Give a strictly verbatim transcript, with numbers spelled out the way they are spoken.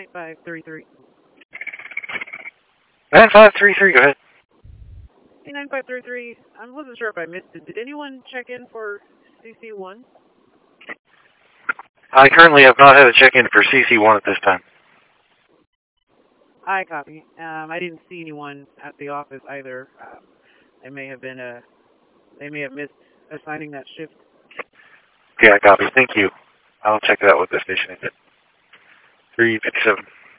nine five three three. nine five three three, go ahead. Hey, nine five three three. I wasn't sure if I missed it. Did anyone check in for C C one? I currently have not had a check-in for C C one at this time. I copy. Um, I didn't see anyone at the office either. Um, they may have been uh, they may have missed assigning that shift. Okay, I copy. Thank you. I'll check it out with the station agent. three fifty-seven.